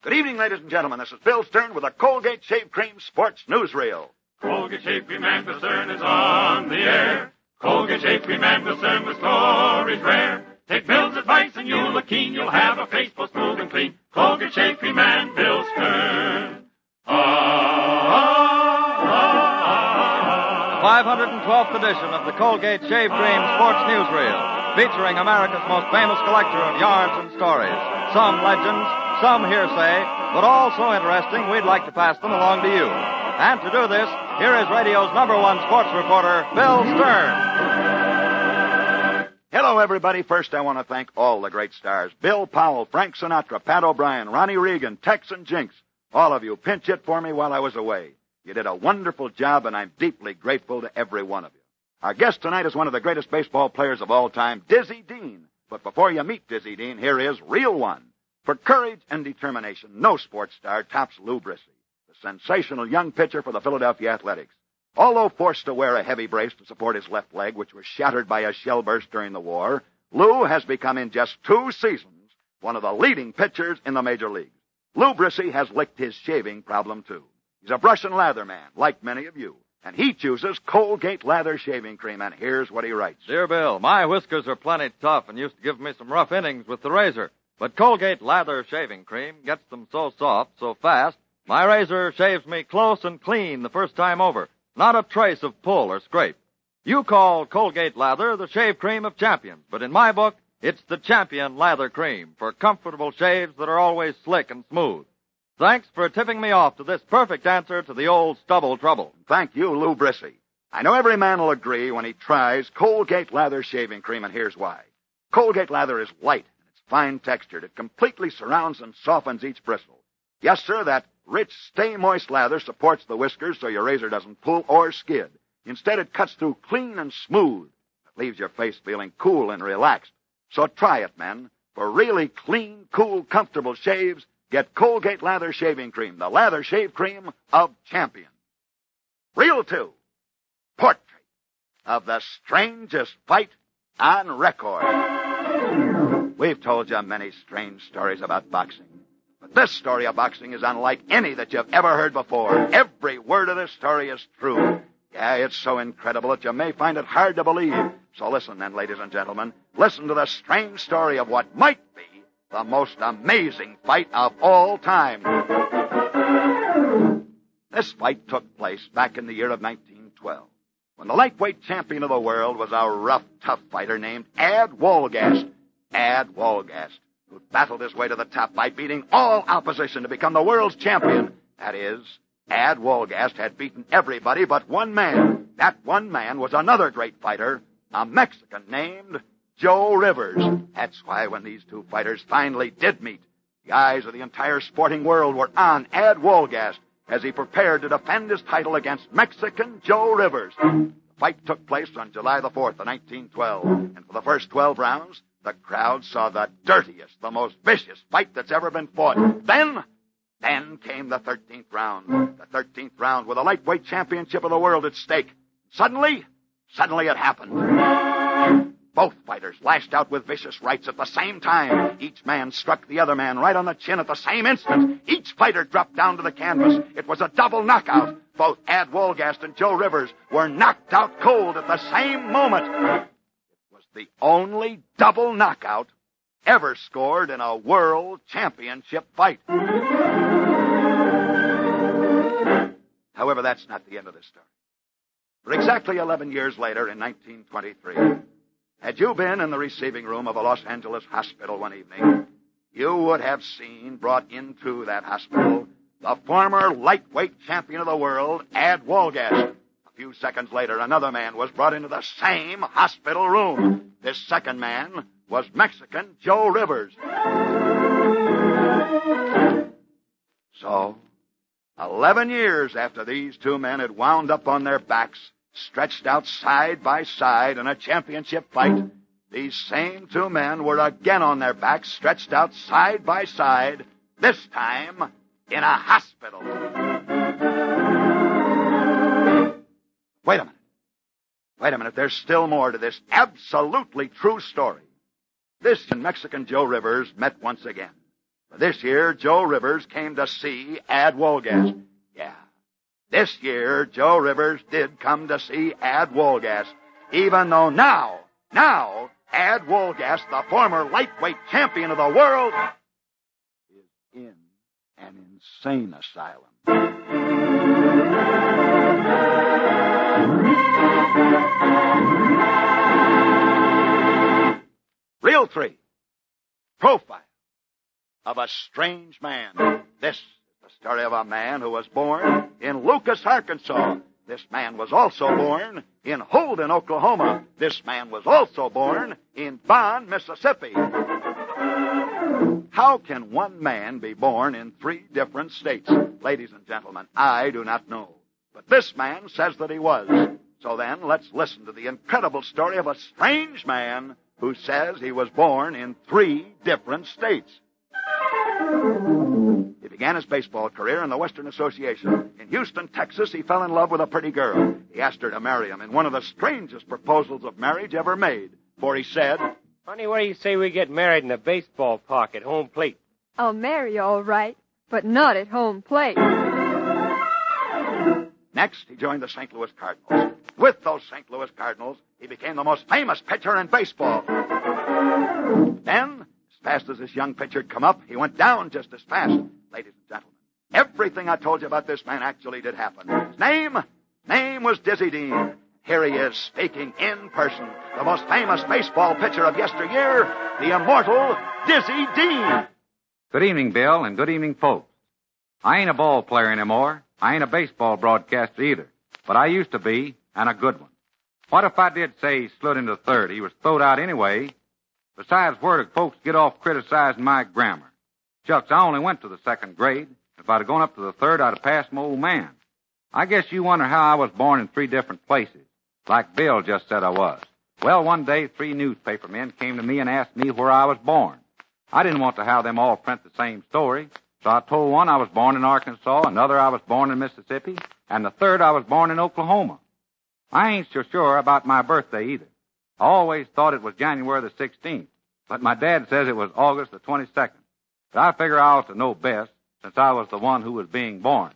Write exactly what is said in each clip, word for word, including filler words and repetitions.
Good evening, ladies and gentlemen. This is Bill Stern with a Colgate Shave Cream Sports Newsreel. Colgate Shave Cream and Bill Stern is on the air. Colgate Shave Cream and Bill Stern with stories rare. Take Bill's advice and you'll look keen. You'll have a face both smooth and clean. Colgate Shave Cream and Bill Stern. Ah, ah, ah, The five hundred twelfth edition of the Colgate Shave Cream Sports Newsreel, featuring America's most famous collector of yarns and stories. Some legends, some hearsay, but all so interesting we'd like to pass them along to you. And to do this, here is radio's number one sports reporter, Bill Stern. Hello, everybody. First, I want to thank all the great stars. Bill Powell, Frank Sinatra, Pat O'Brien, Ronnie Reagan, Tex and Jinx. All of you pinch hit for me while I was away. You did a wonderful job, and I'm deeply grateful to every one of you. Our guest tonight is one of the greatest baseball players of all time, Dizzy Dean. But before you meet Dizzy Dean, here is Real One. For courage and determination, no sports star tops Lou Brissy, the sensational young pitcher for the Philadelphia Athletics. Although forced to wear a heavy brace to support his left leg, which was shattered by a shell burst during the war, Lou has become in just two seasons one of the leading pitchers in the major leagues. Lou Brissy has licked his shaving problem, too. He's a brush and lather man, like many of you. And he chooses Colgate Lather Shaving Cream, and here's what he writes. Dear Bill, my whiskers are plenty tough and used to give me some rough innings with the razor. But Colgate Lather Shaving Cream gets them so soft, so fast, my razor shaves me close and clean the first time over. Not a trace of pull or scrape. You call Colgate Lather the shave cream of champions, but in my book, it's the champion lather cream for comfortable shaves that are always slick and smooth. Thanks for tipping me off to this perfect answer to the old stubble trouble. Thank you, Lou Brissy. I know every man will agree when he tries Colgate Lather Shaving Cream, and here's why. Colgate Lather is light and it's fine-textured. It completely surrounds and softens each bristle. Yes, sir, that rich, stay-moist lather supports the whiskers so your razor doesn't pull or skid. Instead, it cuts through clean and smooth. It leaves your face feeling cool and relaxed. So try it, men. For really clean, cool, comfortable shaves, get Colgate Lather Shaving Cream, the lather shave cream of champions. Reel two, portrait of the strangest fight on record. We've told you many strange stories about boxing. But this story of boxing is unlike any that you've ever heard before. Every word of this story is true. Yeah, it's so incredible that you may find it hard to believe. So listen then, ladies and gentlemen. Listen to the strange story of what might be the most amazing fight of all time. This fight took place back in the year of nineteen twelve, when the lightweight champion of the world was a rough, tough fighter named Ad Wolgast. Ad Wolgast, who battled his way to the top by beating all opposition to become the world's champion. That is, Ad Wolgast had beaten everybody but one man. That one man was another great fighter, a Mexican named Joe Rivers. That's why when these two fighters finally did meet, the eyes of the entire sporting world were on Ad Wolgast as he prepared to defend his title against Mexican Joe Rivers. The fight took place on July the fourth of nineteen twelve, and for the first twelve rounds, the crowd saw the dirtiest, the most vicious fight that's ever been fought. Then, then came the thirteenth round. The thirteenth round with the lightweight championship of the world at stake. Suddenly, suddenly it happened. Both fighters lashed out with vicious rights at the same time. Each man struck the other man right on the chin at the same instant. Each fighter dropped down to the canvas. It was a double knockout. Both Ad Wolgast and Joe Rivers were knocked out cold at the same moment. It was the only double knockout ever scored in a world championship fight. However, that's not the end of this story. For exactly eleven years later, in nineteen twenty-three, had you been in the receiving room of a Los Angeles hospital one evening, you would have seen brought into that hospital the former lightweight champion of the world, Ad Wolgast. A few seconds later, another man was brought into the same hospital room. This second man was Mexican Joe Rivers. So, eleven years after these two men had wound up on their backs, stretched out side by side in a championship fight, these same two men were again on their backs, stretched out side by side, this time in a hospital. Wait a minute. Wait a minute. There's still more to this absolutely true story. This Mexican Joe Rivers met once again. This year, Joe Rivers came to see Ad Wolgast. Yeah. This year, Joe Rivers did come to see Ad Wolgast, even though now, now, Ad Wolgast, the former lightweight champion of the world, is in an insane asylum. Reel three. Profile of a strange man. This is the story of a man who was born in Lucas, Arkansas. This man was also born in Holden, Oklahoma. This man was also born in Bond, Mississippi. How can one man be born in three different states? Ladies and gentlemen, I do not know. But this man says that he was. So then, let's listen to the incredible story of a strange man who says he was born in three different states. He began his baseball career in the Western Association. In Houston, Texas, he fell in love with a pretty girl. He asked her to marry him in one of the strangest proposals of marriage ever made. For he said, "Honey, what do you say we get married in a baseball park at home plate?" "I'll marry you all right, but not at home plate." Next, he joined the Saint Louis Cardinals. With those Saint Louis Cardinals, he became the most famous pitcher in baseball. Then, as fast as this young pitcher had come up, he went down just as fast. Ladies and gentlemen, everything I told you about this man actually did happen. His name, name was Dizzy Dean. Here he is, speaking in person, the most famous baseball pitcher of yesteryear, the immortal Dizzy Dean. Good evening, Bill, and good evening, folks. I ain't a ball player anymore. I ain't a baseball broadcaster either. But I used to be, and a good one. What if I did say he slid into third? He was throwed out anyway. Besides, where did folks get off criticizing my grammar? Shucks, I only went to the second grade. If I'd have gone up to the third, I'd have passed my old man. I guess you wonder how I was born in three different places, like Bill just said I was. Well, one day, three newspaper men came to me and asked me where I was born. I didn't want to have them all print the same story, so I told one I was born in Arkansas, another I was born in Mississippi, and the third I was born in Oklahoma. I ain't so sure about my birthday either. I always thought it was January the sixteenth, but my dad says it was August the twenty-second. But I figure I ought to know best, since I was the one who was being born.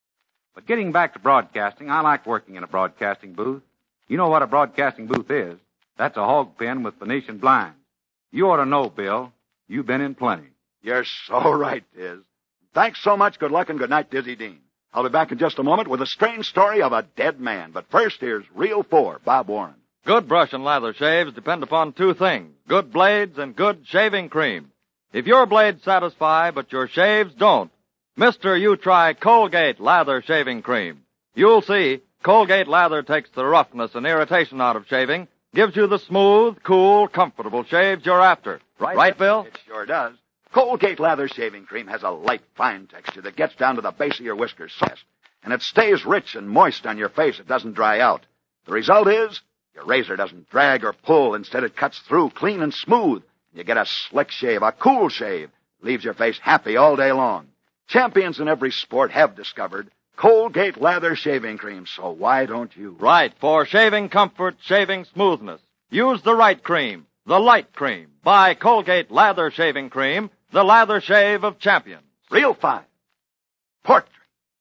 But getting back to broadcasting, I like working in a broadcasting booth. You know what a broadcasting booth is? That's a hog pen with Venetian blinds. You ought to know, Bill. You've been in plenty. You're so right, Diz. Thanks so much. Good luck and good night, Dizzy Dean. I'll be back in just a moment with a strange story of a dead man. But first, here's Reel four, Bob Warren. Good brush and lather shaves depend upon two things, good blades and good shaving cream. If your blades satisfy, but your shaves don't, mister, you try Colgate Lather Shaving Cream. You'll see, Colgate Lather takes the roughness and irritation out of shaving, gives you the smooth, cool, comfortable shaves you're after. Right, right Bill? It sure does. Colgate Lather Shaving Cream has a light, fine texture that gets down to the base of your whiskers fast, and it stays rich and moist on your face. It doesn't dry out. The result is, your razor doesn't drag or pull. Instead, it cuts through clean and smooth. You get a slick shave, a cool shave. Leaves your face happy all day long. Champions in every sport have discovered Colgate Lather Shaving Cream, so why don't you? Right, for shaving comfort, shaving smoothness. Use the right cream, the light cream. Buy Colgate Lather Shaving Cream, the lather shave of champions. Reel five. Portrait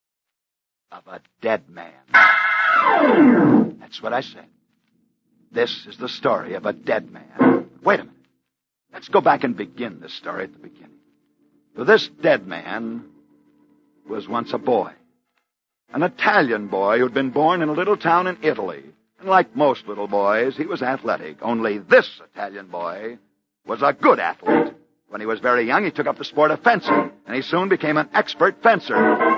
of a dead man. That's what I said. This is the story of a dead man. Wait a minute. Let's go back and begin this story at the beginning. For this dead man was once a boy. An Italian boy who'd been born in a little town in Italy. And like most little boys, he was athletic. Only this Italian boy was a good athlete. When he was very young, he took up the sport of fencing, and he soon became an expert fencer.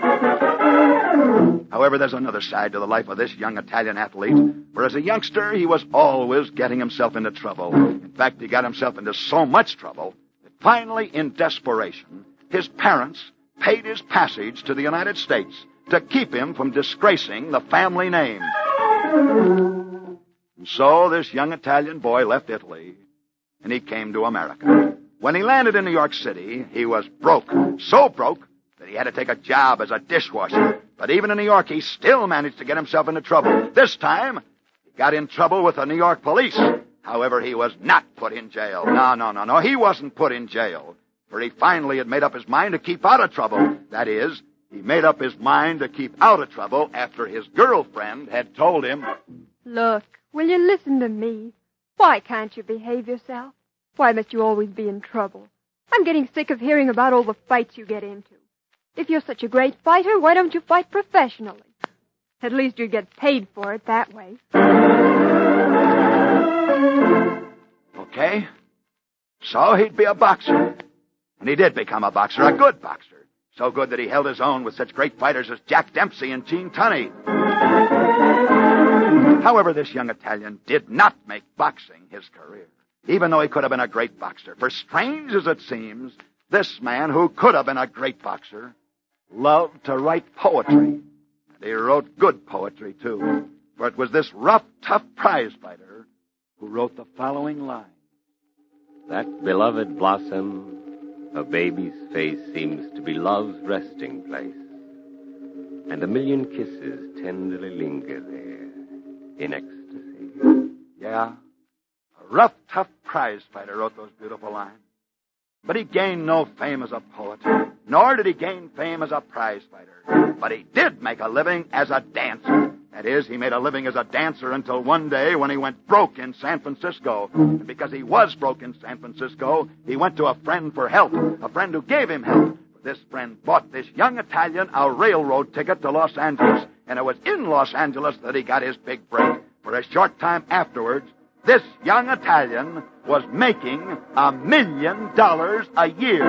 However, there's another side to the life of this young Italian athlete, for as a youngster, he was always getting himself into trouble. In fact, he got himself into so much trouble that finally, in desperation, his parents paid his passage to the United States to keep him from disgracing the family name. And so this young Italian boy left Italy, and he came to America. When he landed in New York City, he was broke, so broke that he had to take a job as a dishwasher. But even in New York, he still managed to get himself into trouble. This time, he got in trouble with the New York police. However, he was not put in jail. No, no, no, no, he wasn't put in jail. for he finally had made up his mind to keep out of trouble. That is, he made up his mind to keep out of trouble after his girlfriend had told him, Look, will you listen to me? Why can't you behave yourself? Why must you always be in trouble? I'm getting sick of hearing about all the fights you get into. If you're such a great fighter, why don't you fight professionally? At least you'd get paid for it that way. Okay. So he'd be a boxer. And he did become a boxer, a good boxer. So good that he held his own with such great fighters as Jack Dempsey and Gene Tunney. However, this young Italian did not make boxing his career, even though he could have been a great boxer. For strange as it seems, this man, who could have been a great boxer, loved to write poetry. And he wrote good poetry, too. For it was this rough, tough prize fighter who wrote the following line. That beloved blossom, a baby's face, seems to be love's resting place. And a million kisses tenderly linger there in ecstasy. Yeah, a rough, tough prize fighter wrote those beautiful lines. But he gained no fame as a poet, nor did he gain fame as a prize fighter. But he did make a living as a dancer. That is, he made a living as a dancer until one day when he went broke in San Francisco. And because he was broke in San Francisco, he went to a friend for help, a friend who gave him help. This friend bought this young Italian a railroad ticket to Los Angeles, and it was in Los Angeles that he got his big break. For a short time afterwards, this young Italian was making a million dollars a year.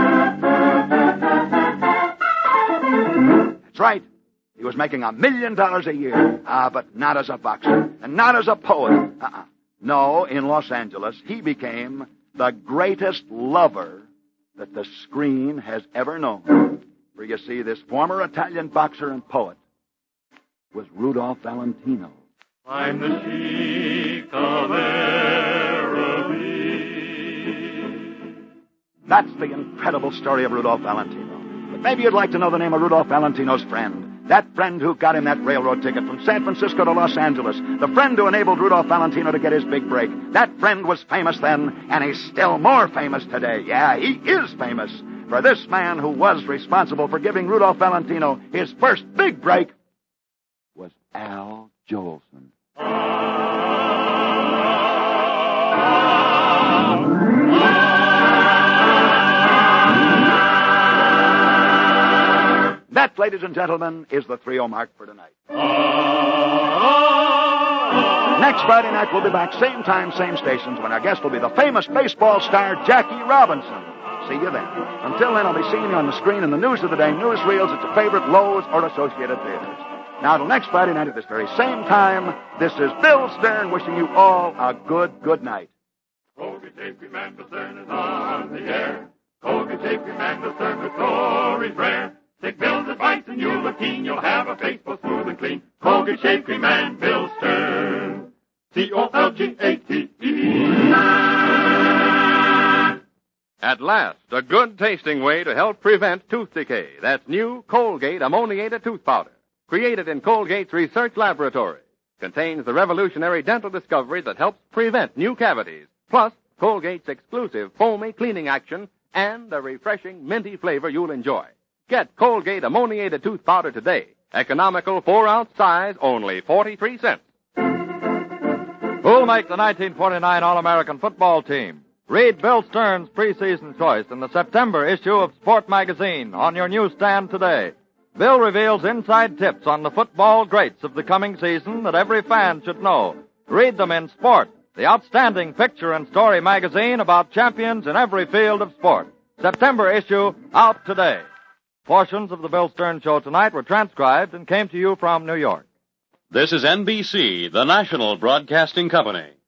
That's right. He was making a million dollars a year. Ah, but not as a boxer, and not as a poet. Uh-uh. No, in Los Angeles, he became the greatest lover that the screen has ever known. For you see, this former Italian boxer and poet was Rudolph Valentino. I'm the Sheik of Araby. That's the incredible story of Rudolph Valentino. But maybe you'd like to know the name of Rudolph Valentino's friend. That friend who got him that railroad ticket from San Francisco to Los Angeles. The friend who enabled Rudolph Valentino to get his big break. That friend was famous then, and he's still more famous today. Yeah, he is famous. For this man who was responsible for giving Rudolph Valentino his first big break was Al Jolson. That, ladies and gentlemen, is the three oh mark for tonight. Next Friday night, we'll be back, same time, same stations, when our guest will be the famous baseball star Jackie Robinson. See you then. Until then, I'll be seeing you on the screen in the news of the day, newsreels at your favorite Lowe's or Associated Theaters. Now, till next Friday night at this very same time, this is Bill Stern wishing you all a good, good night. Colgate Shape Remember Stern is on the air. Colgate Shape Remember Stern with glories rare. Take Bill's advice and you'll look keen. You'll have a face both smooth and clean. Colgate Shave Cream and Bill Stern. C O L G A T E. At last, a good tasting way to help prevent tooth decay. That's new Colgate Ammoniated Tooth Powder. Created in Colgate's research laboratory. Contains the revolutionary dental discovery that helps prevent new cavities. Plus, Colgate's exclusive foamy cleaning action and the refreshing minty flavor you'll enjoy. Get Colgate Ammoniated Tooth Powder today. Economical four-ounce size, only forty-three cents. Who'll make the nineteen forty-nine All-American football team? Read Bill Stern's preseason choice in the September issue of Sport Magazine on your newsstand today. Bill reveals inside tips on the football greats of the coming season that every fan should know. Read them in Sport, the outstanding picture and story magazine about champions in every field of sport. September issue out today. Portions of the Bill Stern Show tonight were transcribed and came to you from New York. This is N B C, the national broadcasting company.